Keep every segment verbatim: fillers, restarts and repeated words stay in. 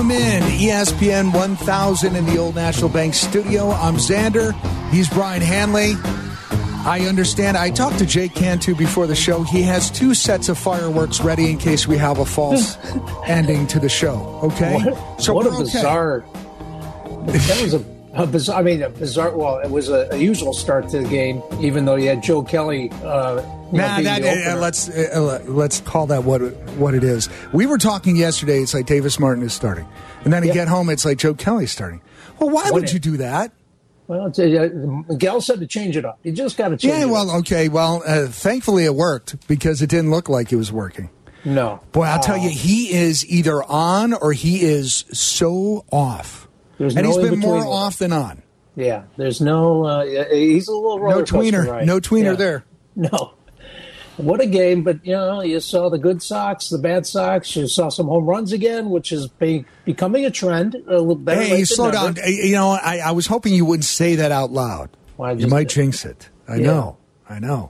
Welcome in, E S P N one thousand in the Old National Bank studio. I'm Xander. He's Brian Hanley. I understand. I talked to Jake Cantu before the show. He has two sets of fireworks ready in case we have a false ending to the show. Okay? What, so what a okay. bizarre... That was a, a bizarre... I mean, a bizarre... Well, it was a, a usual start to the game, even though you had Joe Kelly... Uh, Nah, that, uh, let's uh, let's call that what what it is. We were talking yesterday. It's like Davis Martin is starting, and then you yep. get home. It's like Joe Kelly's starting. Well, why what would you do that? Well, uh, Miguel said to change it up. You just got to change. Yeah, it well, up. okay. Well, uh, thankfully it worked because it didn't look like it was working. No, boy, I'll uh, tell you, he is either on or he is so off, and no he's been more them. off than on. Yeah, there's no. Uh, he's a little roller no tweener, right? no tweener yeah. there. No. What a game, but, you know, you saw the good Sox, the bad Sox. You saw some home runs again, which is be, becoming a trend. A little better hey, you slow never. down. You know, I, I was hoping you wouldn't say that out loud. Well, you might did. jinx it. I yeah. know. I know.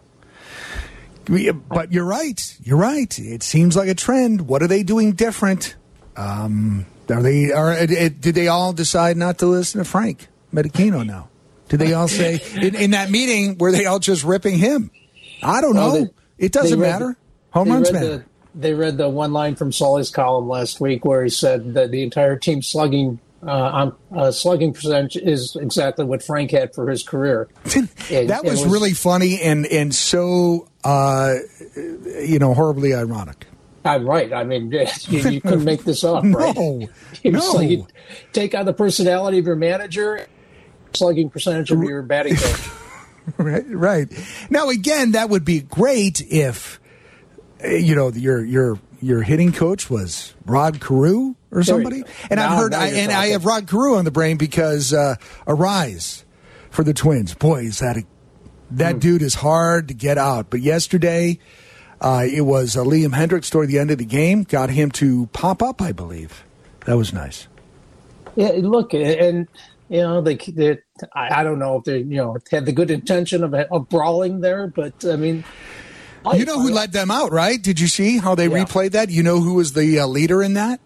But you're right. You're right. It seems like a trend. What are they doing different? Um, are they? Are did they all decide not to listen to Frank Medicino now? Did they all say in, in that meeting were they all just ripping him? I don't know. Well, they, it doesn't matter. The, Home runs matter. The, they read the one line from Sully's column last week where he said that the entire team slugging uh, on uh, slugging percentage is exactly what Frank had for his career. It, that was, was really funny and and so uh, you know horribly ironic. I'm right. I mean, you, you couldn't make this up, right? No, you no. Like you take on the personality of your manager, slugging percentage of your batting coach. Right, right. Now, again, that would be great if, you know, your your your hitting coach was Rod Carew or somebody. And now, I've heard, I, and I have Rod Carew on the brain because uh, Arise for the Twins. Boy, is that a, that mm. dude is hard to get out. But yesterday, uh, it was uh, Liam Hendricks toward the end of the game, got him to pop up, I believe. That was nice. Yeah, look, and. You know, they, they I, I don't know if they, you know, had the good intention of, of brawling there, but I mean, I, you know who I, led them out, right? Did you see how they yeah. replayed that? You know who was the uh, leader in that?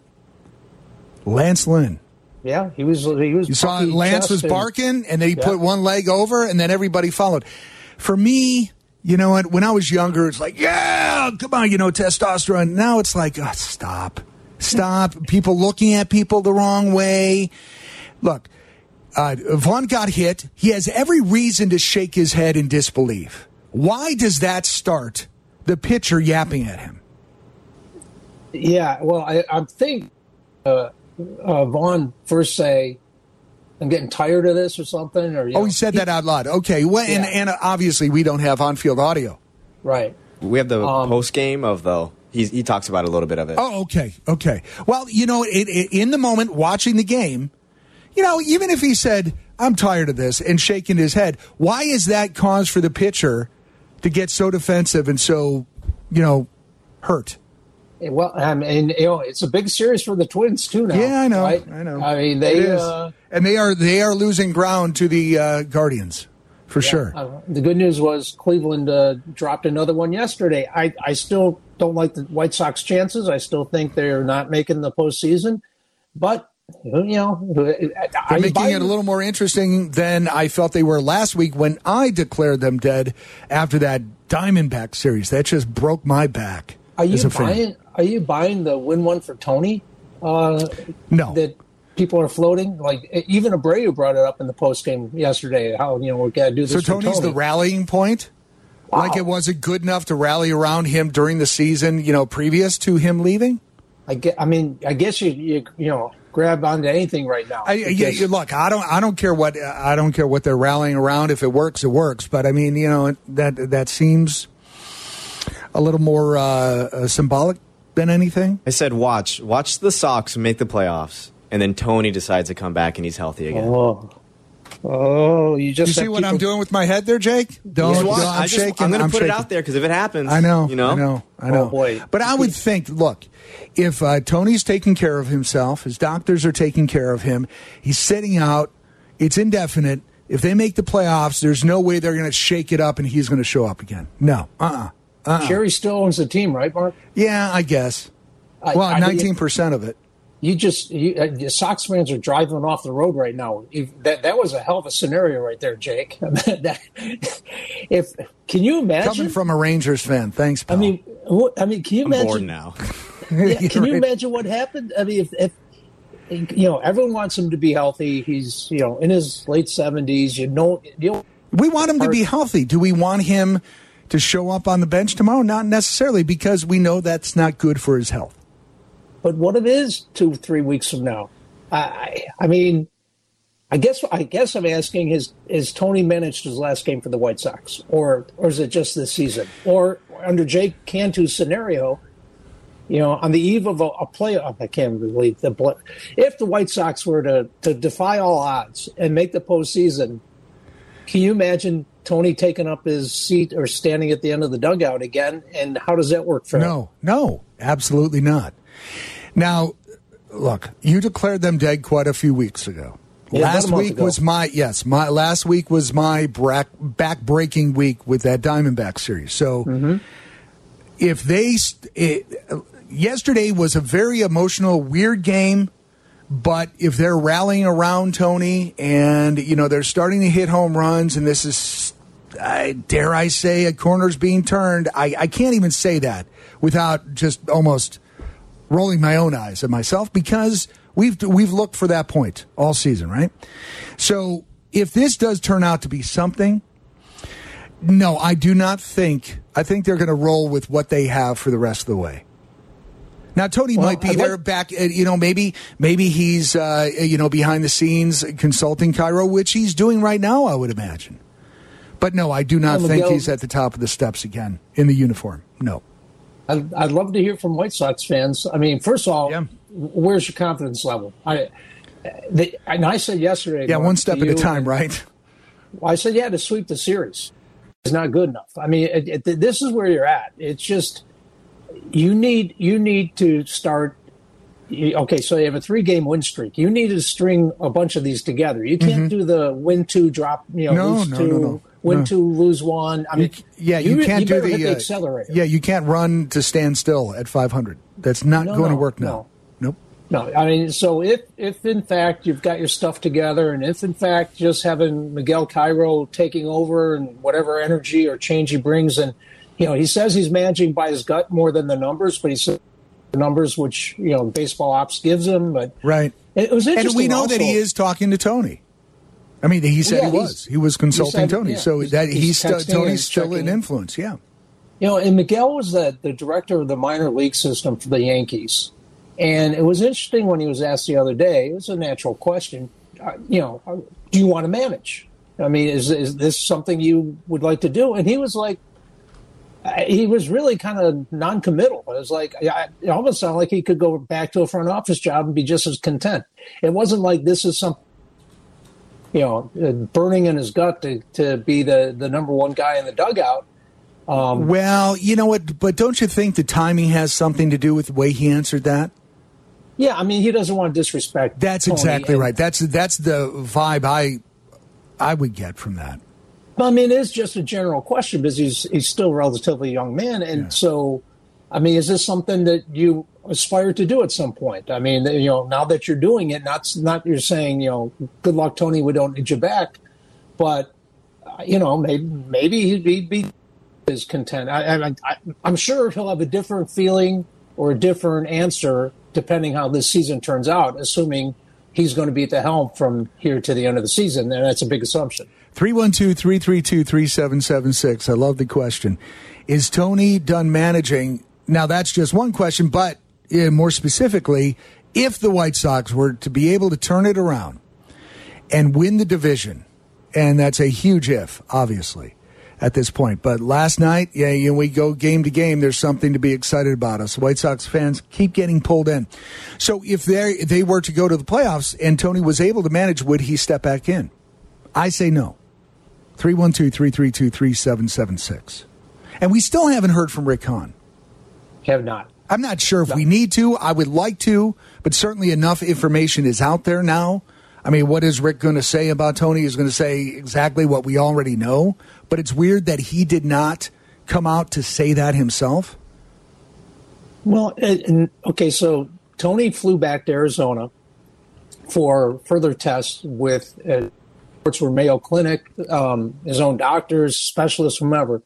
Lance Lynn. Yeah, he was. He was. You saw Lance was barking, and, and they yeah. put one leg over, and then everybody followed. For me, you know what? When I was younger, it's like, yeah, come on, you know, testosterone. Now it's like, oh, stop, stop. People looking at people the wrong way. Look. Uh, Vaughn got hit. He has every reason to shake his head in disbelief. Why does that start the pitcher yapping at him? Yeah, well, I, I think uh, uh, Vaughn first say, I'm getting tired of this or something. Or you Oh, know, he said he, that out loud. Okay, well, yeah. and, and obviously we don't have on-field audio. Right. We have the um, post-game of, though. He, he talks about a little bit of it. Oh, okay, okay. Well, you know, it, it, in the moment, watching the game, you know, even if he said, I'm tired of this, and shaking his head, why is that cause for the pitcher to get so defensive and so, you know, hurt? Well, I mean, you know, it's a big series for the Twins, too, now. Yeah, I know. Right? I know. I mean, they... Uh, and they are they are losing ground to the uh, Guardians, for yeah, sure. Uh, the good news was Cleveland uh, dropped another one yesterday. I, I still don't like the White Sox chances. I still think they're not making the postseason. But... You know, they're making it a little more interesting than I felt they were last week when I declared them dead after that Diamondback series. That just broke my back. Are you as a buying? Fan. Are you buying the win one for Tony? Uh, no, that people are floating. Like even Abreu brought it up in the post game yesterday. How you know we got to do this. So for Tony's Tony. the rallying point. Wow. Like it wasn't good enough to rally around him during the season. You know, previous to him leaving. I get. I mean, I guess you you you know. grab onto anything right now. I, yeah, look, I don't, I don't care what, I don't care what they're rallying around. If it works, it works. But I mean, you know, that that seems a little more uh, uh, symbolic than anything. I said, watch, watch the Sox make the playoffs, and then Tony decides to come back and he's healthy again. Oh, oh, you just you see what people... I'm doing with my head there, Jake? Don't, don't I'm I just, shaking. I'm going to put shaking. it out there because if it happens, I know, you know, I know, I know. Oh, boy. But I would think, look. If uh, Tony's taking care of himself, his doctors are taking care of him, he's sitting out, it's indefinite. If they make the playoffs, there's no way they're going to shake it up and he's going to show up again. No. Uh-uh. Uh-uh. Jerry still owns the team, right, Mark? Yeah, I guess. I, well, I nineteen percent of it. you just you, uh, Sox fans are driving off the road right now. If, that that was a hell of a scenario right there, Jake. that, if can you imagine coming from a Rangers fan? Thanks, pal. I mean, what, I mean, can you I'm imagine bored now? yeah, can you right. imagine what happened? I mean, if, if you know, everyone wants him to be healthy. He's you know in his late seventies. You know, you know, we want him to be healthy. Do we want him to show up on the bench tomorrow? Not necessarily, because we know that's not good for his health. But what it is two, three weeks from now? I, I mean, I guess I guess I'm asking: Has is Tony managed his last game for the White Sox, or or is it just this season? Or under Jake Cantu's scenario, you know, on the eve of a, a playoff, I can't believe the if the White Sox were to to defy all odds and make the postseason, can you imagine Tony taking up his seat or standing at the end of the dugout again? And how does that work for him? No, no, absolutely not. Now, look, you declared them dead quite a few weeks ago. Yeah, last week ago. was my yes, my last week was my back breaking week with that Diamondback series. So, mm-hmm. if they it, yesterday was a very emotional, weird game. But if they're rallying around Tony and, you know, they're starting to hit home runs and this is, I, dare I say, a corner's being turned, I, I can't even say that without just almost rolling my own eyes at myself, because we've we've looked for that point all season, right? So if this does turn out to be something, no, I do not think, I think they're going to roll with what they have for the rest of the way. Now, Tony well, might be I'd there like- back, you know, maybe maybe he's, uh, you know, behind the scenes consulting Cairo, which he's doing right now, I would imagine. But no, I do not well, think Miguel, he's at the top of the steps again in the uniform. No. I'd, I'd love to hear from White Sox fans. I mean, first of all, yeah. where's your confidence level? I, they, and I said yesterday. Yeah, Mark, one step at a time, right? I said, yeah, to sweep the series is not good enough. I mean, it, it, this is where you're at. It's just you need you need to start. Okay, so you have a three-game win streak. You need to string a bunch of these together. You can't mm-hmm. do the win two, drop, you know, no, lose no, two, no, no. win no. two, lose one. I mean, you, yeah, you, you can't you do the, hit the uh, accelerator. Yeah, you can't run to stand still at five hundred. That's not no, going no, to work now. No. Nope. No, I mean, so if, if in fact you've got your stuff together, and if in fact just having Miguel Cairo taking over and whatever energy or change he brings, and, you know, he says he's managing by his gut more than the numbers, but he said the numbers which, you know, baseball ops gives him. But right. It was interesting. And we know also, that he is talking to Tony. I mean, he said yeah, he was. He was consulting said, Tony. Yeah, so he's, that he's he's still, Tony's still checking. an influence, yeah. You know, and Miguel was the, the director of the minor league system for the Yankees. And it was interesting when he was asked the other day, it was a natural question, uh, you know, uh, do you want to manage? I mean, is, is this something you would like to do? And he was like, uh, he was really kind of non-committal. It was like, I, it almost sounded like he could go back to a front office job and be just as content. It wasn't like this is some, you know, uh, burning in his gut to, to be the, the number one guy in the dugout. Um, well, you know what, but don't you think the timing has something to do with the way he answered that? Yeah, I mean, he doesn't want to disrespect That's Tony, exactly and, right. That's that's the vibe I I would get from that. I mean, it's just a general question because he's he's still a relatively young man, and yeah. so, I mean, is this something that you aspire to do at some point? I mean, you know, now that you're doing it, not not you're saying, you know, good luck, Tony, we don't need you back, but uh, you know, maybe maybe he'd be, be is content. I, I, I, I'm sure he'll have a different feeling or a different answer depending how this season turns out, assuming he's going to be at the helm from here to the end of the season, and that's a big assumption. three one two, three three two, three seven seven six. I love the question. Is Tony done managing? Now, that's just one question, but uh, more specifically, if the White Sox were to be able to turn it around and win the division, and that's a huge if, obviously, at this point. But last night, yeah, you know, we go game to game. There's something to be excited about. Us White Sox fans keep getting pulled in. So if they they were to go to the playoffs and Tony was able to manage, would he step back in? I say no. three one two, three three two, three seven seven six. And we still haven't heard from Rick Hahn. Have not. I'm not sure if no. we need to. I would like to, but certainly enough information is out there now. I mean, what is Rick going to say about Tony? He's going to say exactly what we already know. But it's weird that he did not come out to say that himself. Well, and, okay, so Tony flew back to Arizona for further tests with uh, reports were Mayo Clinic, um, his own doctors, specialists, whomever.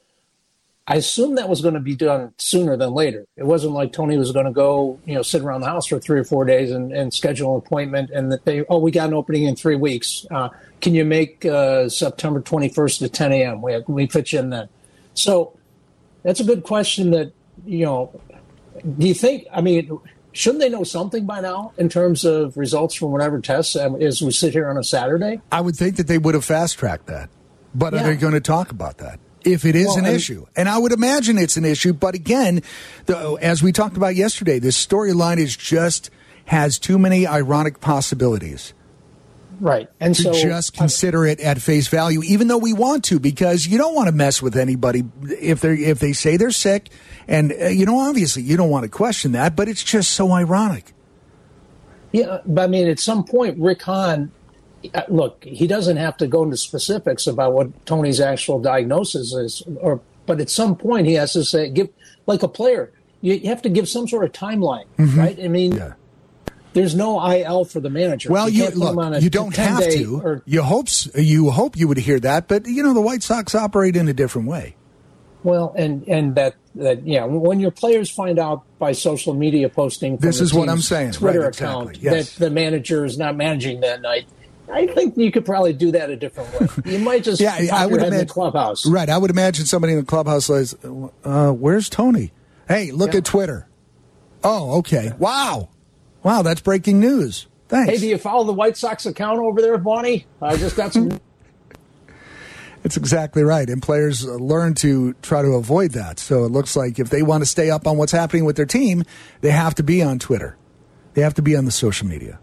I assumed that was going to be done sooner than later. It wasn't like Tony was going to go, you know, sit around the house for three or four days and, and schedule an appointment and that they, oh, we got an opening in three weeks. Uh, can you make uh, September twenty-first at ten a.m.? We, we fit you in then. So that's a good question that, you know, do you think, I mean, shouldn't they know something by now in terms of results from whatever tests as we sit here on a Saturday? I would think that they would have fast-tracked that. But yeah. Are they going to talk about that? If it is well, an and, issue. And I would imagine it's an issue. But again, the, as we talked about yesterday, this storyline is just has too many ironic possibilities. Right. And to so just consider it at face value, even though we want to, because you don't want to mess with anybody if they if they say they're sick. And, uh, you know, obviously you don't want to question that, but it's just so ironic. Yeah. But I mean, at some point, Rick Hahn, look, he doesn't have to go into specifics about what Tony's actual diagnosis is, or but at some point he has to say, give like a player, you, you have to give some sort of timeline, mm-hmm. right? I mean, yeah. There's no I L for the manager. Well, you, you look, you don't have to. Or, you hope you hope you would hear that, but you know the White Sox operate in a different way. Well, and and that that yeah, when your players find out by social media posting, from this is what I'm saying, Twitter right, account exactly. Yes. that the manager is not managing that night. I think you could probably do that a different way. You might just yeah, pop I would your head imagine, in the clubhouse. Right. I would imagine somebody in the clubhouse says, uh, where's Tony? Hey, look yeah. at Twitter. Oh, okay. Yeah. Wow. Wow, that's breaking news. Thanks. Hey, do you follow the White Sox account over there, Bonnie? I just got some... That's exactly right. And players learn to try to avoid that. So it looks like if they want to stay up on what's happening with their team, they have to be on Twitter. They have to be on the social media.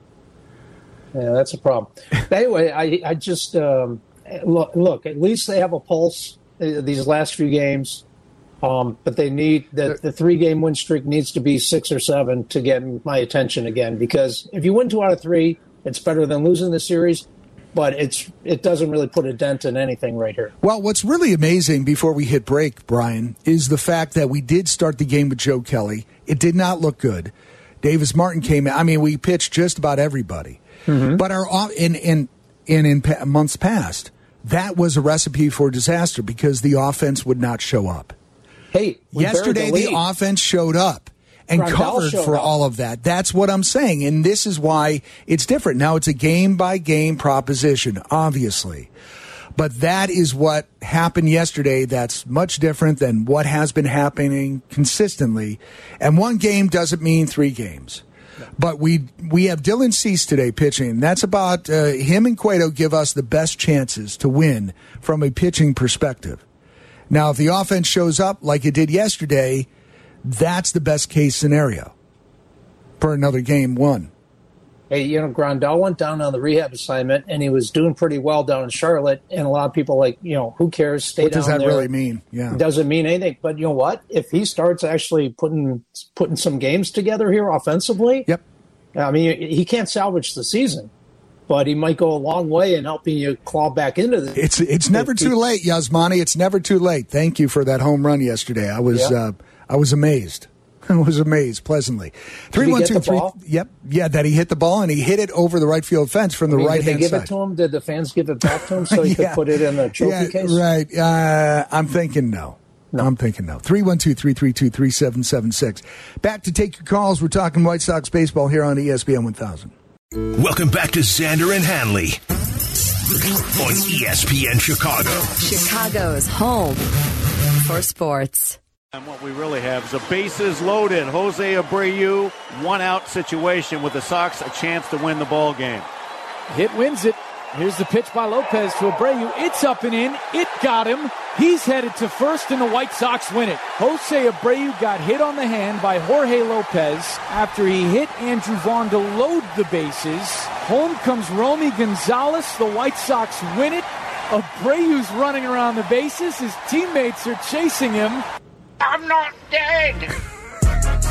Yeah, that's a problem. But anyway, I, I just um, look, look. At least they have a pulse uh, these last few games, um, but they need the, the three-game win streak needs to be six or seven to get my attention again. Because if you win two out of three, it's better than losing the series. But it's it doesn't really put a dent in anything right here. Well, what's really amazing before we hit break, Brian, is the fact that we did start the game with Joe Kelly. It did not look good. Davis Martin came in. I mean, we pitched just about everybody. Mm-hmm. But our in in in in months past, that was a recipe for disaster because the offense would not show up. Hey, yesterday the, the offense showed up and Grandal covered for up. all of that. That's what I'm saying, and this is why it's different. Now it's a game by game proposition, obviously, but that is what happened yesterday. That's much different than what has been happening consistently. And one game doesn't mean three games. But we we have Dylan Cease today pitching. That's about uh, him and Cueto give us the best chances to win from a pitching perspective. Now, if the offense shows up like it did yesterday, that's the best case scenario for another game one. Hey, you know, Grandal went down on the rehab assignment, and he was doing pretty well down in Charlotte. And a lot of people like, you know, who cares? Stay what down there. What does that really mean? Yeah, it doesn't mean anything. But you know what? If he starts actually putting putting some games together here offensively, yep. I mean, he can't salvage the season, but he might go a long way in helping you claw back into the. It's it's never too late, Yasmani. It's never too late. Thank you for that home run yesterday. I was yep. uh, I was amazed. I was amazed pleasantly. Three one two three. Yep, yeah, that he hit the ball and he hit it over the right field fence from the I mean, right hand side. Did they give it to him? Did the fans give it back to him so he yeah. could put it in the trophy yeah, case? Right. Uh, I'm thinking no. No, I'm thinking no. three one two, three three two, three seven seven six. Back to take your calls. We're talking White Sox baseball here on E S P N one thousand. Welcome back to Xander and Hanley on E S P N Chicago. Chicago's home for sports. And what we really have is a bases loaded Jose Abreu one-out situation with the Sox a chance to win the ball game. Hit wins it. Here's the pitch by Lopez to Abreu. It's up and in. It got him. He's headed to first, and the White Sox win it. Jose Abreu got hit on the hand by Jorge Lopez after he hit Andrew Vaughn to load the bases. Home comes Romy Gonzalez. The White Sox win it. Abreu's running around the bases. His teammates are chasing him. I'm not dead.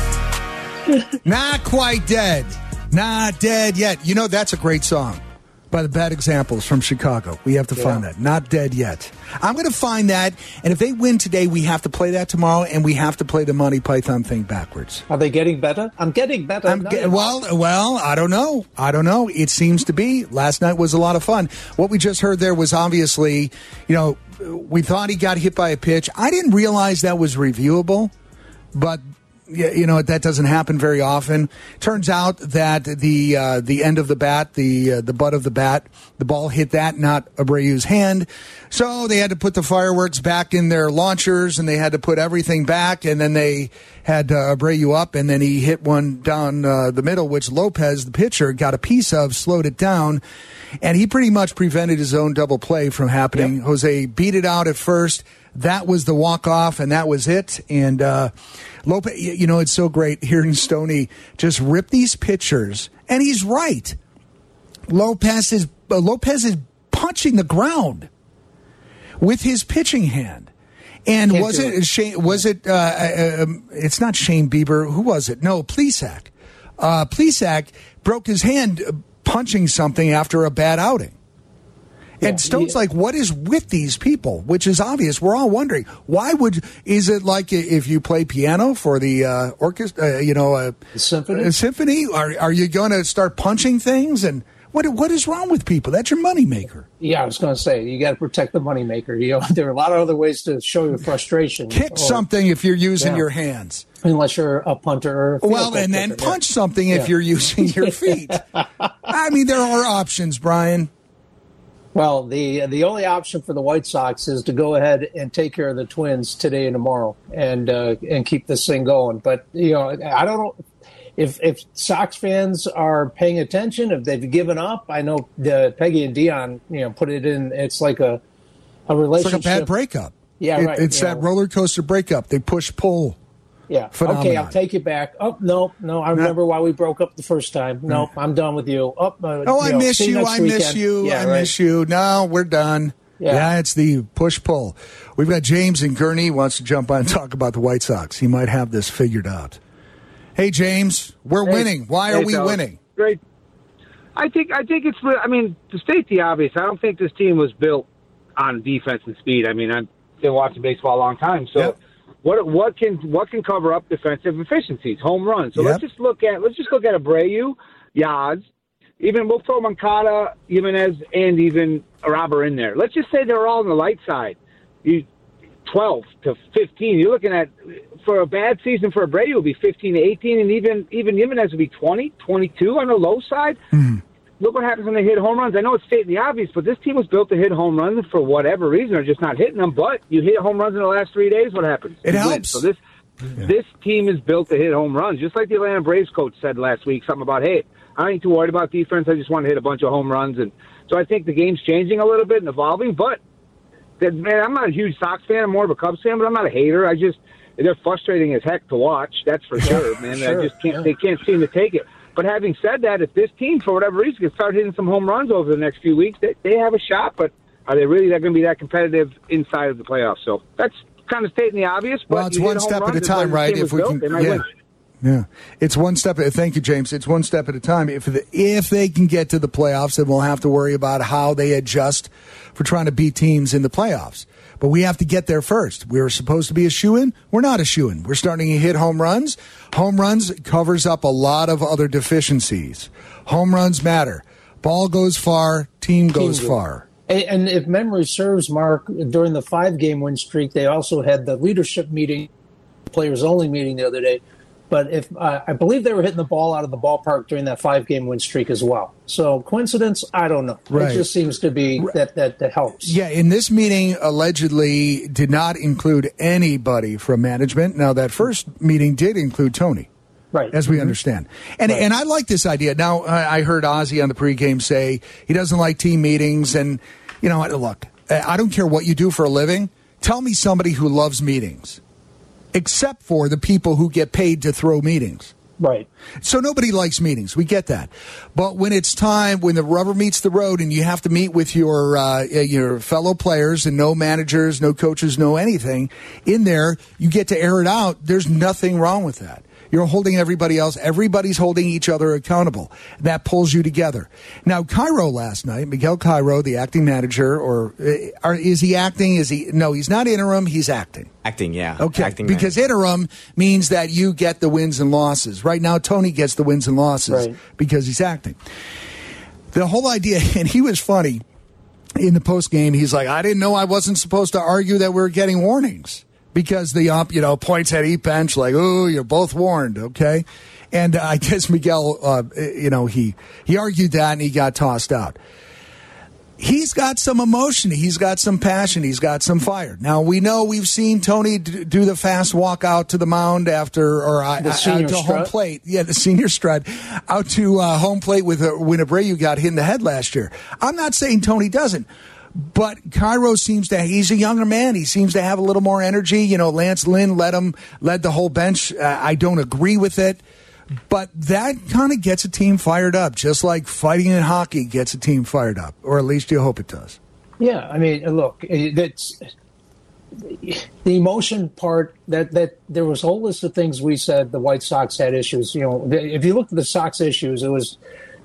Not quite dead. Not dead yet. You know, that's a great song. by the bad examples from Chicago. We have to yeah. find that. Not dead yet. I'm going to find that, and if they win today, we have to play that tomorrow, and we have to play the Monty Python thing backwards. Are they getting better? I'm getting better. I'm get, well, well, I don't know. I don't know. It seems to be. Last night was a lot of fun. What we just heard there was obviously, you know, we thought he got hit by a pitch. I didn't realize that was reviewable, but you know, that doesn't happen very often. Turns out that the uh, the end of the bat, the uh, the butt of the bat, the ball hit that, not Abreu's hand. So they had to put the fireworks back in their launchers, and they had to put everything back, and then they had uh, Abreu up, and then he hit one down uh, the middle, which Lopez, the pitcher, got a piece of, slowed it down, and he pretty much prevented his own double play from happening. Yep. Jose beat it out at first. That was the walk-off, and that was it. And uh, Lopez, you know, it's so great hearing Stoney just rip these pitchers. And he's right. Lopez is uh, Lopez is punching the ground with his pitching hand. And Can't was it, it Shane? Was it? Uh, uh, um, it's not Shane Bieber. Who was it? No, Plesac. Uh, Plesac broke his hand punching something after a bad outing. And Stone's like, what is with these people? Which is obvious. We're all wondering, why would, is it like if you play piano for the uh, orchestra, uh, you know, a, the symphony? a symphony? Are, are you going to start punching things? And what what is wrong with people? That's your moneymaker. Yeah, I was going to say, you got to protect the moneymaker. You know, there are a lot of other ways to show your frustration. Kick or, something if you're using yeah. your hands. Unless you're a punter or a well, and then kicker, punch yeah. something if yeah. you're using your feet. I mean, there are options, Brian. Well, the the only option for the White Sox is to go ahead and take care of the Twins today and tomorrow, and uh, and keep this thing going. But you know, I don't know if if Sox fans are paying attention, if they've given up. I know the Peggy and Dion, you know, put it in. It's like a a relationship. It's like a bad breakup. Yeah, it, right. It's that know. roller coaster breakup. They push pull. Yeah. Phenomenon. Okay, I'll take it back. Oh, no, no. I remember no. why we broke up the first time. No, nope, I'm done with you. Oh, uh, oh I you know, miss you. I weekend. miss you. Yeah, I right. miss you. No, we're done. Yeah. yeah, it's the push-pull. We've got James in Gurney wants to jump on and talk about the White Sox. He might have this figured out. Hey, James, we're hey, winning. Why hey, are we fellas. winning? Great. I think I think it's, I mean, to state the obvious, I don't think this team was built on defense and speed. I mean, I've been watching baseball a long time, so... Yep. What what can what can cover up defensive efficiencies? Home runs. So yep. let's just look at let's just look at Abreu, Yaz, even we'll throw Moncada, Jimenez, and even Araba in there. Let's just say they're all on the light side. You twelve to fifteen. You're looking at for a bad season for Abreu will be fifteen to eighteen, and even even Jimenez will be twenty, twenty-two on the low side. Mm. Look what happens when they hit home runs. I know it's stating the obvious, but this team was built to hit home runs for whatever reason. They're just not hitting them. But you hit home runs in the last three days, what happens? It you helps. Win. So this yeah. this team is built to hit home runs. Just like the Atlanta Braves coach said last week, something about, hey, I ain't too worried about defense. I just want to hit a bunch of home runs. And so I think the game's changing a little bit and evolving. But, man, I'm not a huge Sox fan. I'm more of a Cubs fan, but I'm not a hater. I just they're frustrating as heck to watch. That's for sure, man. sure. I just can't. Yeah. They can't seem to take it. But having said that, if this team, for whatever reason, can start hitting some home runs over the next few weeks, they, they have a shot. But are they really going to be that competitive inside of the playoffs? So that's kind of stating the obvious. But well, it's one step at a time, right? If we built, can, yeah. win. Yeah, it's one step. At, thank you, James. It's one step at a time. If the, if they can get to the playoffs, then we'll have to worry about how they adjust for trying to beat teams in the playoffs. But we have to get there first. We were supposed to be a shoo-in. We're not a shoo-in. We're starting to hit home runs. Home runs covers up a lot of other deficiencies. Home runs matter. Ball goes far. Team goes team far. And, and if memory serves, Mark, during the five-game win streak, they also had the leadership meeting, players-only meeting the other day. But if uh, I believe they were hitting the ball out of the ballpark during that five-game win streak as well. So coincidence? I don't know. Right. It just seems to be that, that that helps. Yeah, in this meeting, allegedly did not include anybody from management. Now, that first meeting did include Tony. Right. As we mm-hmm. understand. And right. and I like this idea. Now, I heard Ozzie on the pregame say he doesn't like team meetings. And, you know, look, I don't care what you do for a living. Tell me somebody who loves meetings. Except for the people who get paid to throw meetings. Right. So nobody likes meetings. We get that. But when it's time, when the rubber meets the road and you have to meet with your uh, your fellow players and no managers, no coaches, no anything in there, you get to air it out. There's nothing wrong with that. You're holding everybody else. Everybody's holding each other accountable. That pulls you together. Now, Cairo last night, Miguel Cairo, the acting manager, or uh, is he acting? Is he? No, he's not interim. He's acting. Acting, yeah. Okay, acting because manager. interim means that you get the wins and losses. Right now, Tony gets the wins and losses right. because he's acting. The whole idea, and he was funny in the post game. He's like, I didn't know I wasn't supposed to argue that we were getting warnings because the ump, you know, points at each bench like, oh, you're both warned, okay? And uh, I guess Miguel, uh, you know, he he argued that and he got tossed out. He's got some emotion. He's got some passion. He's got some fire. Now, we know we've seen Tony d- do the fast walk out to the mound after, or uh, out to strut. home plate. Yeah, the senior strut. Out to uh, home plate with uh, when Abreu got hit in the head last year. I'm not saying Tony doesn't, but Cairo seems to, he's a younger man. He seems to have a little more energy. You know, Lance Lynn led him, led the whole bench. Uh, I don't agree with it. But that kind of gets a team fired up, just like fighting in hockey gets a team fired up, or at least you hope it does. Yeah, I mean, look, that's the emotion part. That that there was a whole list of things we said the White Sox had issues. You know, if you look at the Sox issues, it was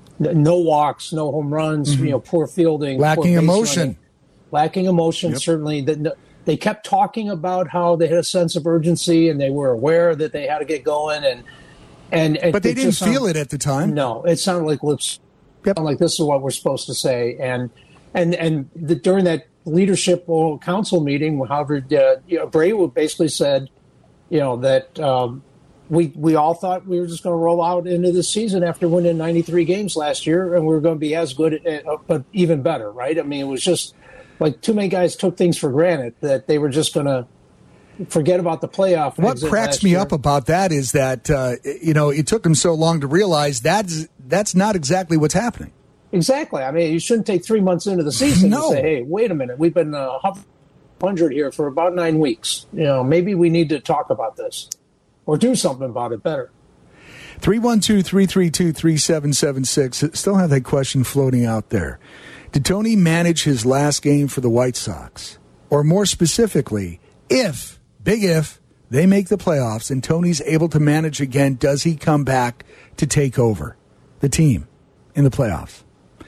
no walks, no home runs, mm-hmm. you know, poor fielding, lacking poor emotion, running, lacking emotion. Yep. Certainly, that they kept talking about how they had a sense of urgency and they were aware that they had to get going and. And, and but they didn't feel sounded, it at the time. No, it sounded like let's yep. like this is what we're supposed to say. And and and the, during that leadership council meeting, however, uh, you know, Abreu basically said, you know, that um, we we all thought we were just going to roll out into this season after winning ninety-three games last year, and we were going to be as good, uh, but even better, right? I mean, it was just like too many guys took things for granted that they were just going to. Forget about the playoff. What cracks me year. up about that is that, uh, you know, it took them so long to realize that's, that's not exactly what's happening. Exactly. I mean, you shouldn't take three months into the season no. to say, hey, wait a minute, we've been uh, one hundred here for about nine weeks. You know, maybe we need to talk about this or do something about it better. three one two, three three two, three seven seven six. Still have that question floating out there. Did Tony manage his last game for the White Sox? Or more specifically, if... Big if they make the playoffs and Tony's able to manage again, does he come back to take over the team in the playoffs?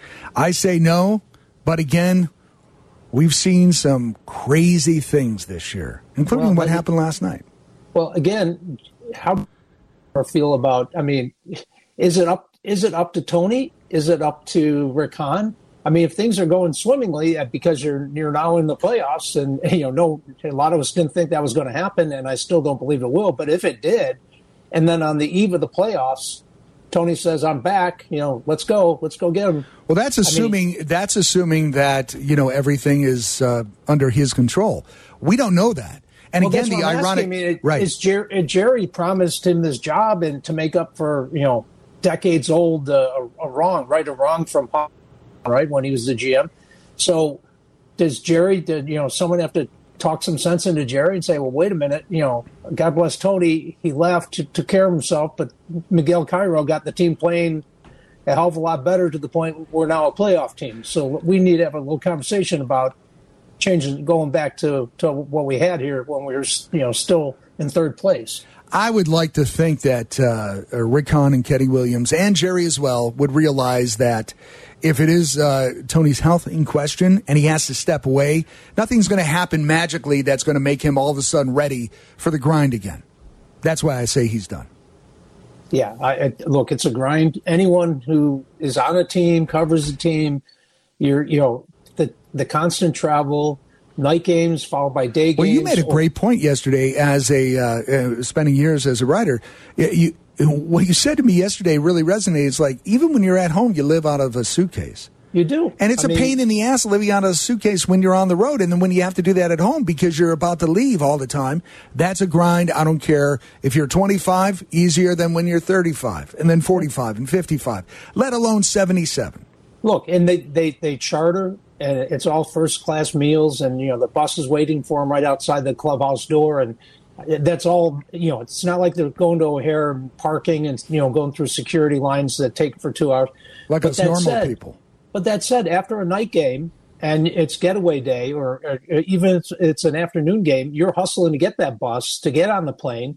I say no, but again, we've seen some crazy things this year, including well, what happened last night. Well, again, how do you feel about, I mean, is it up, is it up to Tony? Is it up to Rick Hahn? I mean, if things are going swimmingly because you're you're now in the playoffs, and you know, no, a lot of us didn't think that was going to happen, and I still don't believe it will. But if it did, and then on the eve of the playoffs, Tony says, "I'm back. You know, let's go, let's go get him." Well, that's assuming I mean, that's assuming that you know everything is uh, under his control. We don't know that. And well, again, the ironic, I mean, it, right? Is Jer- Jerry promised him this job and to make up for you know decades old uh, a, a wrong, right or wrong from. Right when he was the G M, so does Jerry? Did you know someone have to talk some sense into Jerry and say, "Well, wait a minute, you know, God bless Tony, he left to took care of himself, but Miguel Cairo got the team playing a hell of a lot better to the point we're now a playoff team. So we need to have a little conversation about changing, going back to to what we had here when we were, you know, still in third place." I would like to think that uh, Rick Hahn and Kenny Williams and Jerry as well would realize that if it is uh, Tony's health in question and he has to step away, nothing's going to happen magically that's going to make him all of a sudden ready for the grind again. That's why I say he's done. Yeah, I, I, look, it's a grind. Anyone who is on a team, covers a team, you're, you know, the the constant travel, night games followed by day games. Well, you made a great point yesterday as a uh, uh, spending years as a writer. You, what you said to me yesterday really resonated. It's like even when you're at home, you live out of a suitcase. You do. And it's I a mean, pain in the ass living out of a suitcase when you're on the road. And then when you have to do that at home because you're about to leave all the time, that's a grind. I don't care if you're twenty-five, easier than when you're thirty-five and then forty-five and fifty-five, let alone seventy-seven. Look, and they, they, they charter, and it's all first-class meals, and, you know, the bus is waiting for them right outside the clubhouse door, and that's all, you know, it's not like they're going to O'Hare and parking and, you know, going through security lines that take for two hours. Like us normal said, people. But that said, after a night game, and it's getaway day, or, or even if it's, it's an afternoon game, you're hustling to get that bus, to get on the plane,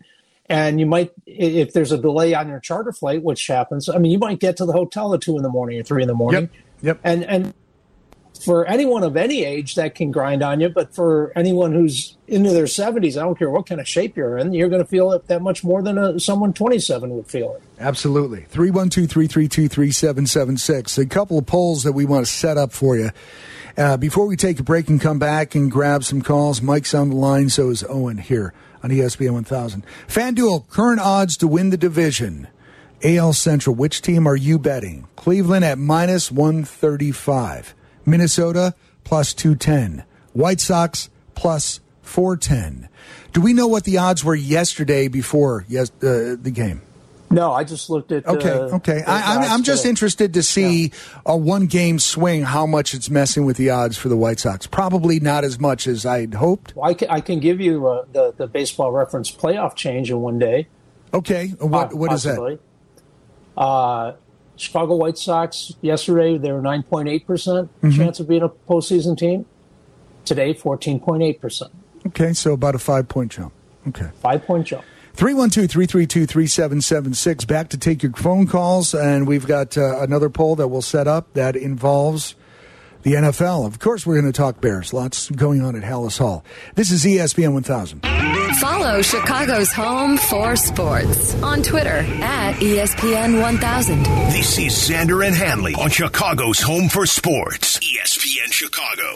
And you might, if there's a delay on your charter flight, which happens, I mean, you might get to the hotel at two in the morning or three in the morning. Yep. Yep. And and for anyone of any age, that can grind on you. But for anyone who's into their seventies, I don't care what kind of shape you're in, you're going to feel it that much more than a, someone twenty-seven would feel it. Absolutely. three one two, three three two, three seven seven six. A couple of polls that we want to set up for you. Uh, before we take a break and come back and grab some calls, Mike's on the line, so is Owen here on E S P N one thousand. FanDuel, current odds to win the division. A L Central, which team are you betting? Cleveland at minus one thirty-five. Minnesota, plus two ten. White Sox, plus four ten. Do we know what the odds were yesterday before yes, uh, the game? No, I just looked at. Okay, uh, okay. I, I'm, I'm just interested to see yeah. a one-game swing, how much it's messing with the odds for the White Sox. Probably not as much as I'd hoped. Well, I, can, I can give you uh, the, the Baseball Reference playoff change in one day. Okay, what what Possibly. is that? Uh, Chicago White Sox, yesterday, they were nine point eight percent mm-hmm. chance of being a postseason team. Today, fourteen point eight percent. Okay, so about a five-point jump. Okay. Five-point jump. three one two, three three two, three seven seven six. Back to take your phone calls, and we've got uh, another poll that we'll set up that involves the N F L. Of course, we're going to talk Bears. Lots going on at Hallis Hall. This is E S P N one thousand. Follow Chicago's home for sports on Twitter at E S P N one thousand. This is Xander and Hanley on Chicago's home for sports. E S P N Chicago.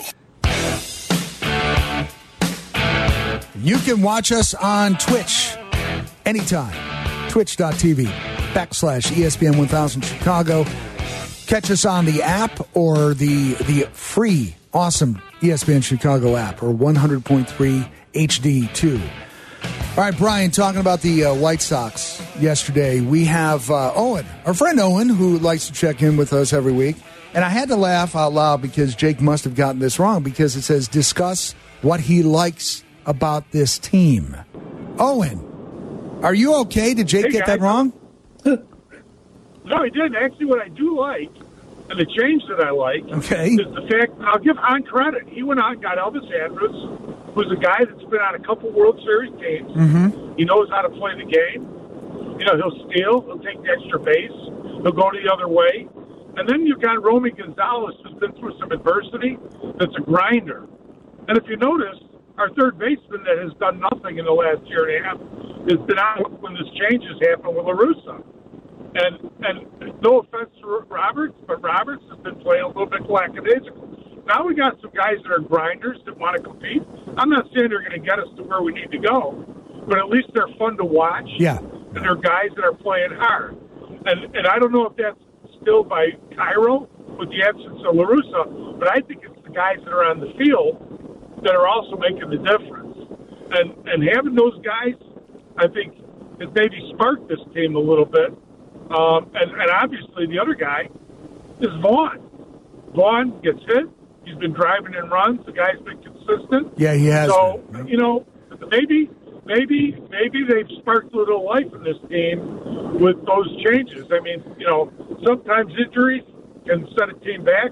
You can watch us on Twitch anytime. Twitch.tv backslash ESPN one thousand Chicago. Catch us on the app or the the free, awesome E S P N Chicago app or one hundred point three H D two. All right, Brian, talking about the uh, White Sox yesterday, we have uh, Owen, our friend Owen, who likes to check in with us every week. And I had to laugh out loud because Jake must have gotten this wrong because it says discuss what he likes about this team. Owen, are you okay? Did Jake hey, get guys. that wrong? No, he didn't. Actually, what I do like, and the change that I like, okay. is the fact, I'll give Hahn credit. He went out and got Elvis Andrus, who's a guy that's been on a couple World Series teams. Mm-hmm. He knows how to play the game. You know, he'll steal. He'll take the extra base. He'll go the other way. And then you've got Romy Gonzalez, who's been through some adversity, that's a grinder. And if you notice, our third baseman that has done nothing in the last year and a half has been out when this change has happened with La Russa. And and no offense to Roberts, but Roberts has been playing a little bit lackadaisical. Now we got some guys that are grinders that want to compete. I'm not saying they're going to get us to where we need to go, but at least they're fun to watch. Yeah. And they're guys that are playing hard. And and I don't know if that's still by Cairo with the absence of La Russa, but I think it's the guys that are on the field that are also making the difference. And and having those guys, I think, has maybe sparked this team a little bit. Um, and, and obviously the other guy is Vaughn. Vaughn gets hit. He's been driving in runs. The guy's been consistent. Yeah, he has. So, been. you know, maybe maybe maybe they've sparked a little life in this team with those changes. I mean, you know, sometimes injuries can set a team back.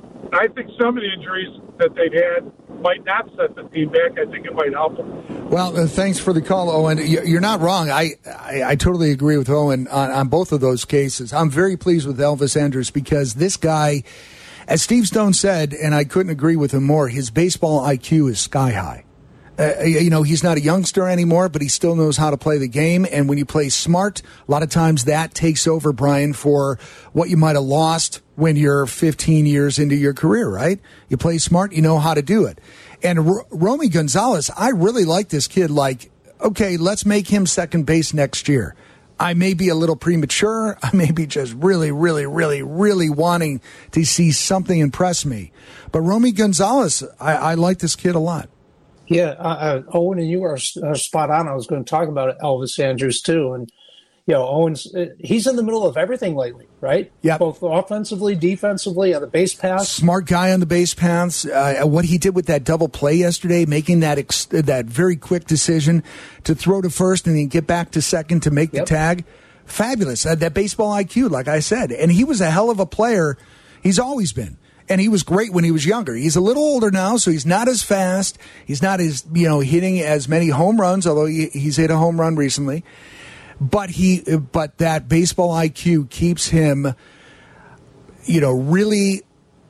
I think some of the injuries that they've had might not set the team back. I think it might help them. Well, uh, thanks for the call, Owen. You're not wrong. I, I, I totally agree with Owen on, on both of those cases. I'm very pleased with Elvis Andrus because this guy, as Steve Stone said, and I couldn't agree with him more, his baseball I Q is sky high. Uh, you know, he's not a youngster anymore, but he still knows how to play the game. And when you play smart, a lot of times that takes over, Brian, for what you might have lost when you're fifteen years into your career, right? You play smart, you know how to do it. And R- Romy Gonzalez, I really like this kid. Like, okay, let's make him second base next year. I may be a little premature. I may be just really, really, really, really wanting to see something impress me. But Romy Gonzalez, I, I like this kid a lot. Yeah, uh, Owen, and you are uh, spot on. I was going to talk about Elvis Andrus too, and you know, Owen's uh, he's in the middle of everything lately, right? Yeah, both offensively, defensively, on the base paths. Smart guy on the base paths. Uh, what he did with that double play yesterday, making that ex- that very quick decision to throw to first and then get back to second to make yep. the tag, fabulous. Uh, that baseball I Q, like I said, and he was a hell of a player. He's always been. And he was great when he was younger. He's a little older now, so he's not as fast. He's not as, you know, hitting as many home runs, although he, he's hit a home run recently. But he, but that baseball I Q keeps him, you know, really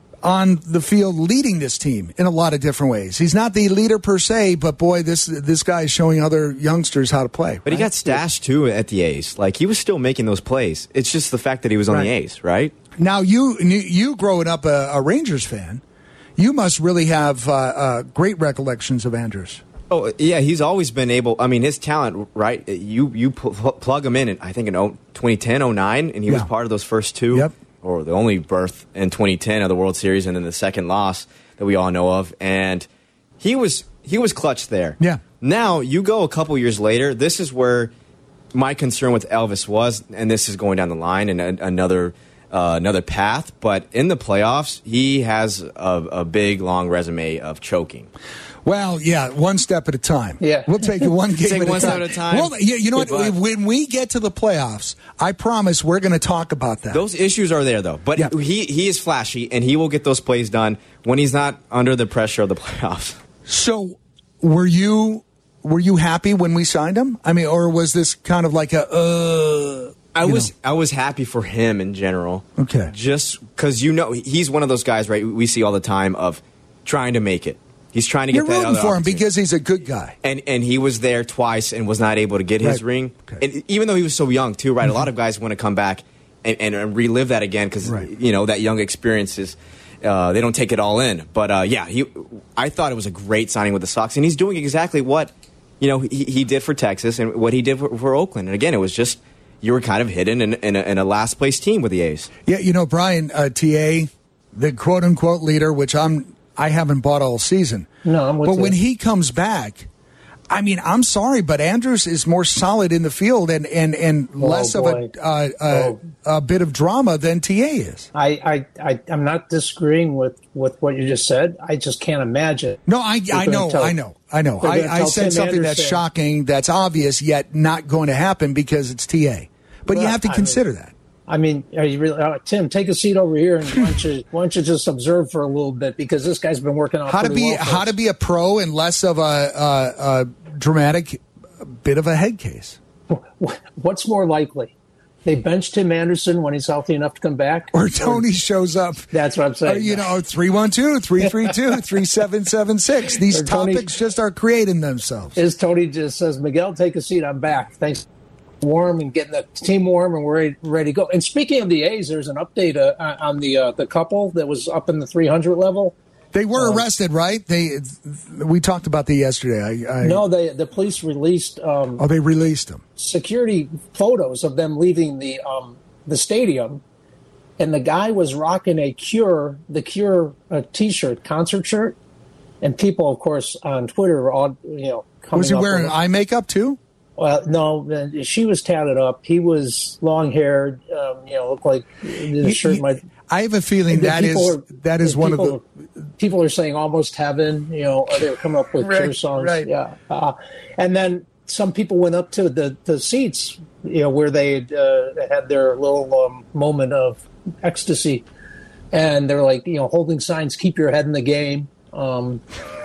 on the field leading this team in a lot of different ways. He's not the leader per se, but boy, this this guy is showing other youngsters how to play. But right? he got stashed too at the A's. Like he was still making those plays. It's just the fact that he was on right. the A's, right? Now you you growing up a, a Rangers fan, you must really have uh, uh, great recollections of Andrus. Oh, yeah, he's always been able, I mean, his talent, right, you you pl- plug him in, in, I think, in twenty ten, oh nine, and he yeah. was part of those first two, yep. or the only berth in twenty ten of the World Series, and then the second loss that we all know of, and he was he was clutch there. Yeah. Now, you go a couple years later, this is where my concern with Elvis was, and this is going down the line and a, another uh, another path, but in the playoffs, he has a, a big, long resume of choking. Well, yeah, one step at a time. Yeah. We'll take it one game take at, one a step at a time. Well, yeah, you know Good what? luck. When we get to the playoffs, I promise we're going to talk about that. Those issues are there, though. But yeah. he, he is flashy, and he will get those plays done when he's not under the pressure of the playoffs. So, were you were you happy when we signed him? I mean, or was this kind of like a? Uh, I was know? I was happy for him in general. Okay. Just because you know he's one of those guys, right? We see all the time of trying to make it. He's trying to get You're that rooting other for him because he's a good guy. And and he was there twice and was not able to get his right. ring. Okay. And even though he was so young, too, right? Mm-hmm. A lot of guys want to come back and, and, and relive that again because, right. you know, that young experience is, uh, they don't take it all in. But, uh, yeah, he, I thought it was a great signing with the Sox. And he's doing exactly what, you know, he, he did for Texas and what he did for, for Oakland. And, again, it was just you were kind of hidden in, in, a, in a last-place team with the A's. Yeah, you know, Brian, uh, T A, the quote-unquote leader, which I'm, I haven't bought all season. No, I'm with But you. when he comes back, I mean, I'm sorry, but Andrus is more solid in the field and, and, and Oh, less of boy. a, uh, uh, Oh. a bit of drama than T A is. I, I, I, I'm not disagreeing with, with what you just said. I just can't imagine. No, I, I gonna know, tell- I know, I know. they're I, gonna I tell said Tim something that's Anderson. shocking, that's obvious, yet not going to happen because it's T A. But you Well, have to I consider mean- that. I mean, are you really, uh, Tim, take a seat over here and why don't, you, why don't you just observe for a little bit because this guy's been working out How to pretty be well for how us. to be a pro and less of a, a, a dramatic bit of a head case. What's more likely? They benched Tim Anderson when he's healthy enough to come back? Or Tony shows up. That's what I'm saying. Uh, you know, three one two, three three two, three seven seven six. These Or Tony- topics just are creating themselves. Is Tony just says, Miguel, take a seat. I'm back. Thanks. Warm and getting the team warm and we're ready, ready to go. And speaking of the A's, there's an update uh, on the uh, the couple that was up in the three hundred level. They were Um, arrested, right? They we talked about that yesterday. I, I, No, they, the police released um, Oh, they released them. security photos of them leaving the um, the stadium, and the guy was rocking a Cure, the Cure uh, T-shirt, concert shirt, and people, of course, on Twitter were all you know. Coming Was he up wearing with- eye makeup too? Well, no, uh, she was tatted up. He was long haired. Um, you know, looked like the shirt You- might. I have a feeling The that is people are- that is the one of people- the. People are saying almost heaven. You know, they were coming up with Right, Cure songs. right. Yeah, uh, and then some people went up to the, the seats. You know, where they uh, had their little um, moment of ecstasy, and they're like, you know, holding signs, "Keep your head in the game." Um,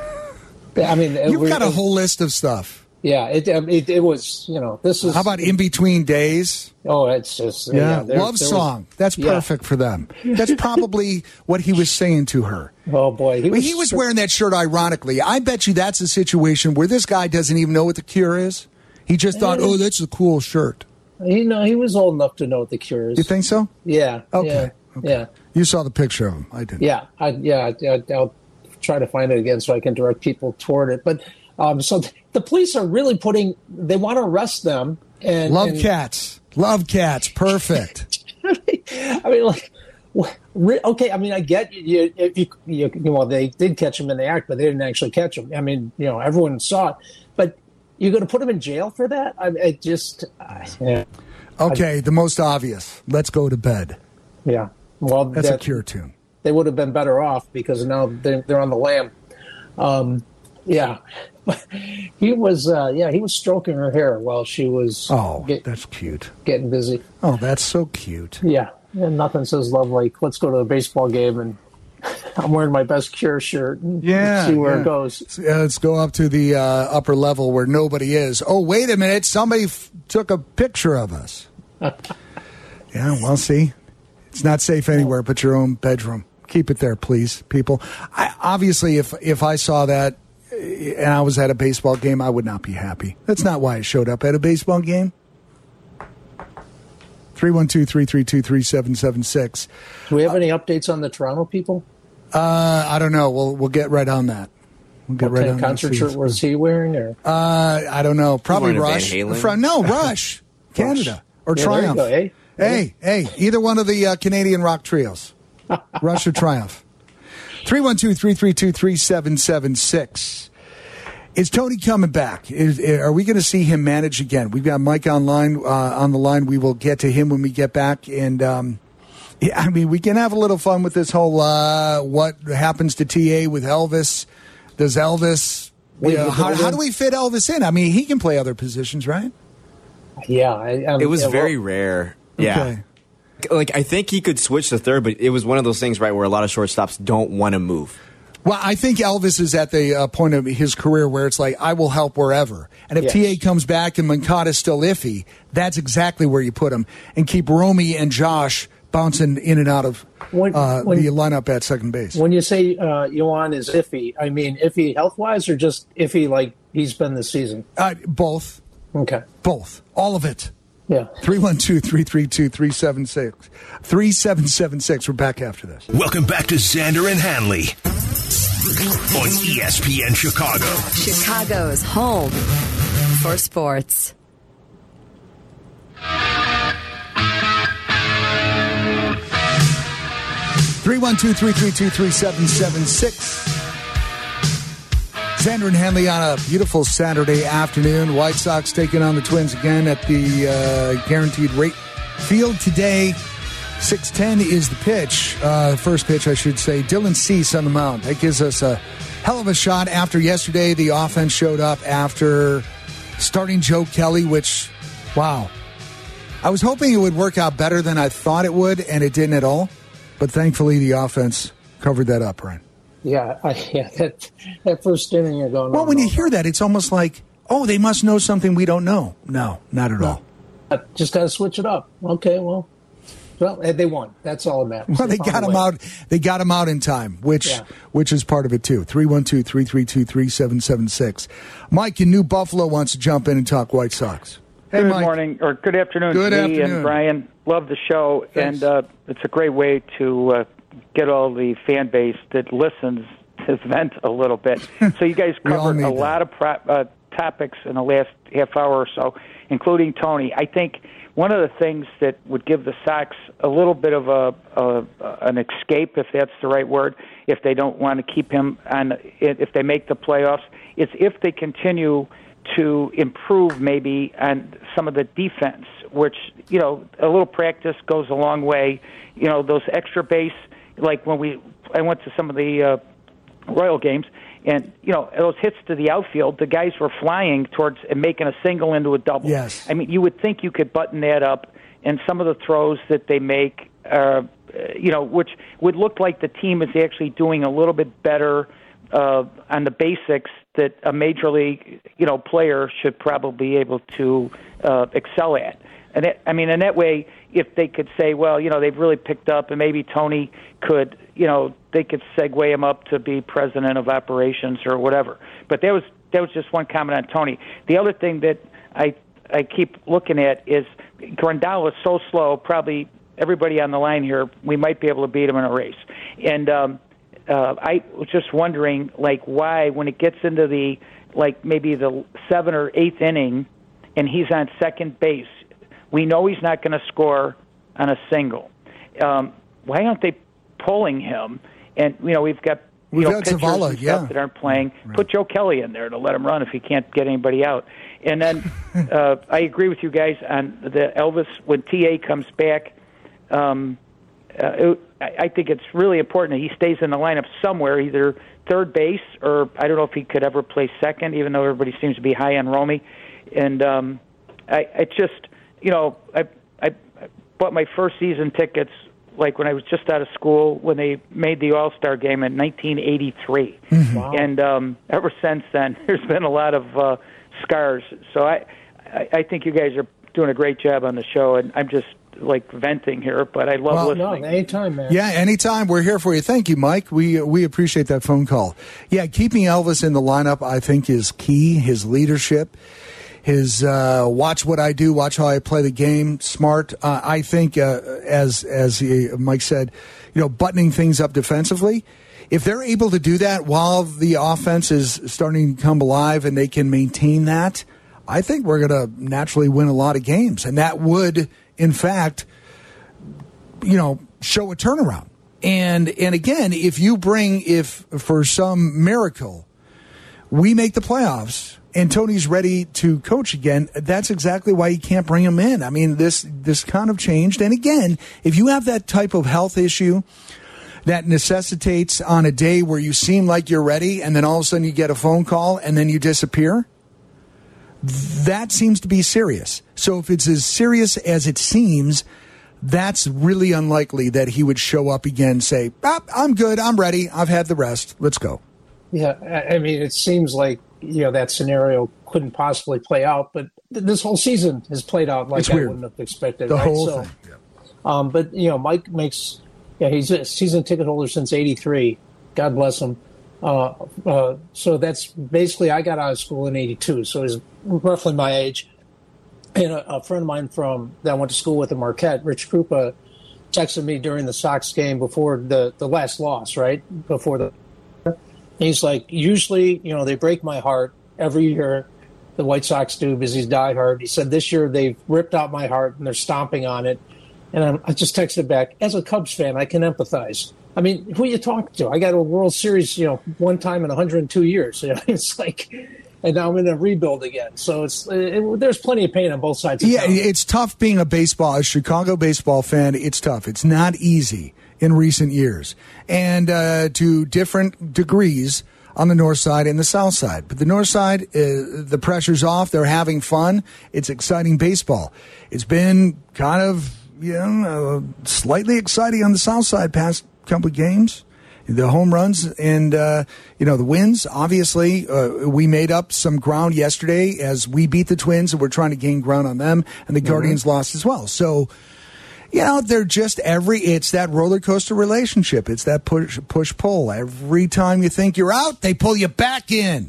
I mean, it- You've got a it- whole list of stuff. Yeah, it, um, it it was. You know, this is. How about In Between Days? Oh, it's just Yeah, there- love there was- song. That's yeah. perfect for them. That's probably what he was saying to her. Oh boy, He was, he was wearing that shirt ironically. I bet you that's a situation where this guy doesn't even know what the Cure is. He just thought, Eh. "Oh, that's a cool shirt." You know, he was old enough to know what the Cure is. You think so? Yeah. Okay. Yeah. okay. Yeah. You saw the picture of him. I didn't. Yeah. I, yeah. I, I'll try to find it again so I can direct people toward it. But um, so th- the police are really putting. They want to arrest them. And Love and, cats. Love cats. Perfect. I mean, like. wh- re- Okay, I mean, I get you. You, you, you. Well, they did catch him in the act, but they didn't actually catch him. I mean, you know, everyone saw it. But you're going to put him in jail for that? I, it just. Uh, yeah. Okay, the most obvious. Let's go to bed. Yeah. Well, That's that, a Cure tune. They would have been better off because now they're, they're on the lam. Um, yeah. he was, uh, yeah, he was stroking her hair while she was Oh, get- that's cute. getting busy. Oh, that's so cute. Yeah. And nothing says love like, let's go to a baseball game and I'm wearing my best Cure shirt. And yeah, see where yeah. it goes. Uh, let's go up to the uh, upper level where nobody is. Oh, wait a minute! Somebody f- took a picture of us. Yeah, well, see, it's not safe anywhere but your own bedroom. Keep it there, please, people. I, obviously, if if I saw that and I was at a baseball game, I would not be happy. That's not why I showed up at a baseball game. three one two, three three two, three seven seven six. Do we have any updates on the Toronto people? Uh, I don't know. We'll we'll get right on that. We'll get what right kind on of concert shirt was he wearing? Or uh, I don't know. Probably Rush. From, no, Rush, Canada or yeah, Triumph. There you go, eh? Hey, hey, either one of the uh, Canadian rock trios, Rush or Triumph. three one two, three three two, three seven seven six. Is Tony coming back? Is, are we going to see him manage again? We've got Mike online uh, on the line. We will get to him when we get back. And, um, yeah, I mean, we can have a little fun with this whole uh, what happens to T A with Elvis. Does Elvis, you know, how, how do we fit Elvis in? I mean, he can play other positions, right? Yeah. I, um, it was yeah, very well, rare. Yeah. Okay. Like, I think he could switch to third, but it was one of those things, right, where a lot of shortstops don't want to move. Well, I think Elvis is at the uh, point of his career where it's like, I will help wherever. And if yes. T A comes back and Moncada's still iffy, that's exactly where you put him. And keep Romy and Josh bouncing in and out of when, uh, when, the lineup at second base. When you say uh, Yohan is iffy, I mean iffy health-wise or just iffy like he's been this season? Uh, both. Okay. Both. All of it. Yeah. three one two, three three two, three seven six. three seven seven six. We're back after this. Welcome back to Xander and Hanley on E S P N Chicago. Chicago's home for sports. three one two, three three two, three seven seven six. Xander and Hanley on a beautiful Saturday afternoon. White Sox taking on the Twins again at the uh, Guaranteed Rate Field today. six ten is the pitch. Uh, first pitch, I should say. Dylan Cease on the mound. That gives us a hell of a shot. After yesterday, the offense showed up after starting Joe Kelly, which, wow. I was hoping it would work out better than I thought it would, and it didn't at all. But thankfully, the offense covered that up, Ryan. Yeah, I, yeah. That, that first inning, you're going. Well, when you hear that, it's almost like, oh, they must know something we don't know. No, not at all. I just got to switch it up. Okay, well, well, they won. That's all that matters. Well, they, they got them out. They got them out in time, which yeah. which is part of it too. Three one two three three two three seven seven six. Mike in New Buffalo wants to jump in and talk White Sox. Hey, good Mike. morning or good afternoon, good to afternoon. me and Brian. Love the show, Thanks. and uh, it's a great way to uh, get all the fan base that listens to vent a little bit. So you guys covered a that. lot of pro- uh, topics in the last half hour or so, including Tony. I think one of the things that would give the Sox a little bit of a, a an escape, if that's the right word, if they don't want to keep him on, if they make the playoffs, is if they continue to improve maybe on some of the defense, which, you know, a little practice goes a long way. You know, those extra base, like when we, I went to some of the uh, Royal games, and, you know, those hits to the outfield, the guys were flying towards and making a single into a double. Yes. I mean, you would think you could button that up, and some of the throws that they make, uh, you know, which would look like the team is actually doing a little bit better uh, on the basics that a major league, you know, player should probably be able to uh, excel at. And it, I mean, in that way, if they could say, well, you know, they've really picked up, and maybe Tony could, you know, they could segue him up to be president of operations or whatever. But that was that was just one comment on Tony. The other thing that I I keep looking at is Grandal is so slow. Probably everybody on the line here, we might be able to beat him in a race. And um, uh, I was just wondering, like, why when it gets into the like maybe the seventh or eighth inning, and he's on second base. We know he's not going to score on a single. Um, why aren't they pulling him? And, you know, we've got, you we've know, got pitchers Zavala, and stuff yeah. that aren't playing. Right. Put Joe Kelly in there to let him run if he can't get anybody out. And then uh, I agree with you guys on the Elvis. When T A comes back, um, uh, it, I think it's really important that he stays in the lineup somewhere, either third base or I don't know if he could ever play second, even though everybody seems to be high on Romy. And um, I, I just... You know, I, I bought my first season tickets like when I was just out of school when they made the All-Star game in nineteen eighty-three. Mm-hmm. Wow. And um, ever since then, there's been a lot of uh, scars. So I, I, I think you guys are doing a great job on the show, and I'm just like venting here, but I love well, listening. No, anytime, man. Yeah, anytime. We're here for you. Thank you, Mike. We we appreciate that phone call. Yeah, keeping Elvis in the lineup, I think, is key. His leadership, his uh, watch what I do, watch how I play the game, smart. Uh, I think, uh, as as he, Mike said, you know, buttoning things up defensively. If they're able to do that while the offense is starting to come alive and they can maintain that, I think we're going to naturally win a lot of games, and that would, in fact, you know, show a turnaround. And and again, if you bring, if for some miracle we make the playoffs and Tony's ready to coach again, that's exactly why you can't bring him in. I mean, this this kind of changed. And again, if you have that type of health issue that necessitates on a day where you seem like you're ready and then all of a sudden you get a phone call and then you disappear, that seems to be serious. So if it's as serious as it seems, that's really unlikely that he would show up again and say, ah, I'm good, I'm ready, I've had the rest, let's go. Yeah, I mean, it seems like, you know, that scenario couldn't possibly play out, but th- this whole season has played out like It's I weird. wouldn't have expected. The right? whole so, thing. Yeah. Um, but, you know, Mike makes, yeah, he's a season ticket holder since eighty-three. God bless him. Uh, uh, so that's basically, I got out of school in eighty-two, so he's roughly my age. And a, a friend of mine from that I went to school with at Marquette, Rich Krupa, texted me during the Sox game before the, the last loss, right? Before the, he's like, usually, you know, they break my heart every year. The White Sox do because he's diehard. He said this year they've ripped out my heart and they're stomping on it. And I'm, I just texted back, as a Cubs fan, I can empathize. I mean, who are you talking to? I got a World Series, you know, one time in one hundred two years. You know, it's like, and now I'm in a rebuild again. So it's it, there's plenty of pain on both sides of Yeah, town. it's tough being a baseball, a Chicago baseball fan. It's tough. It's not easy in recent years. And uh, to different degrees on the north side and the south side. But the north side, uh, the pressure's off. They're having fun. It's exciting baseball. It's been kind of, you know, uh, slightly exciting on the south side past couple of games. The home runs and, uh, you know, the wins. Obviously, uh, we made up some ground yesterday as we beat the Twins, and we're trying to gain ground on them, and the mm-hmm. Guardians lost as well. So, you know, they're just every, it's that roller coaster relationship. It's that push, push, pull. Every time you think you're out, they pull you back in.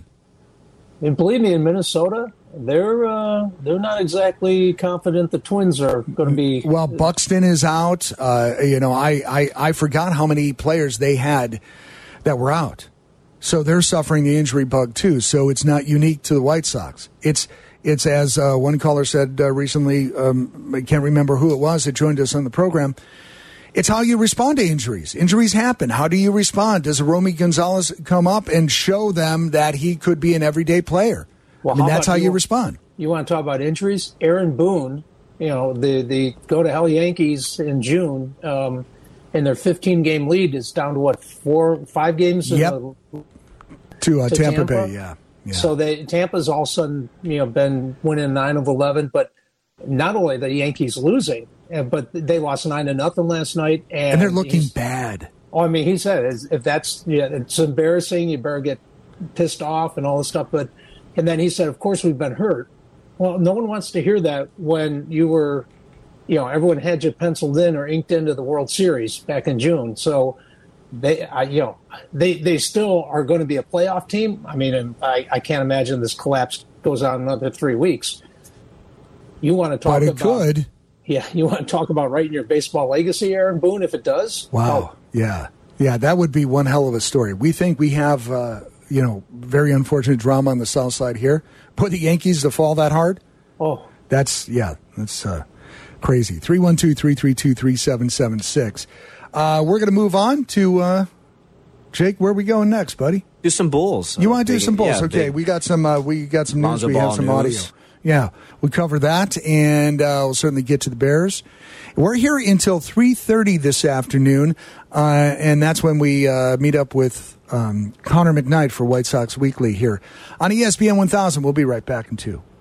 And believe me, in Minnesota, they're uh, they're not exactly confident the Twins are going to be. Well, Buxton is out. Uh, you know, I, I, I forgot how many players they had that were out. So they're suffering the injury bug too. So it's not unique to the White Sox. It's it's as uh, one caller said uh, recently. Um, I can't remember who it was that joined us on the program. It's how you respond to injuries. Injuries happen. How do you respond? Does Romy Gonzalez come up and show them that he could be an everyday player? Well, I mean, how that's how you, you respond. You want to talk about injuries? Aaron Boone, you know, the, the go to hell Yankees in June, um, and their fifteen game lead is down to what, four, five games? Yep. In the, to, uh, to Tampa, Tampa Bay, yeah. yeah. So they, Tampa's all of a sudden, you know, been winning nine of eleven, but not only the Yankees losing, but they lost nine to nothing last night, and, and they're looking bad. Oh, I mean, he said if that's yeah, it's embarrassing. You better get pissed off and all this stuff. But and then he said, of course, we've been hurt. Well, no one wants to hear that when you were, you know, everyone had you penciled in or inked into the World Series back in June. So they, I, you know, they they still are going to be a playoff team. I mean, I, I can't imagine this collapse goes on another three weeks. You want to talk but it about? Could. Yeah, you want to talk about writing your baseball legacy, Aaron Boone, if it does? Wow. Oh. Yeah. Yeah, that would be one hell of a story. We think we have, uh, you know, very unfortunate drama on the south side here. Put the Yankees to fall that hard? Oh. That's, yeah, that's uh, crazy. three one two, three three two, three seven seven six. Uh, we're going to move on to, uh, Jake, where are we going next, buddy? Do some Bulls. You want to do some Bulls? Yeah, okay, big, we got some, uh, we got some news. Lonzo We have Ball some news. audio. Yeah, we'll cover that, and uh, we'll certainly get to the Bears. We're here until three thirty this afternoon, uh, and that's when we uh, meet up with um, Connor McKnight for White Sox Weekly here on E S P N one thousand. We'll be right back in two.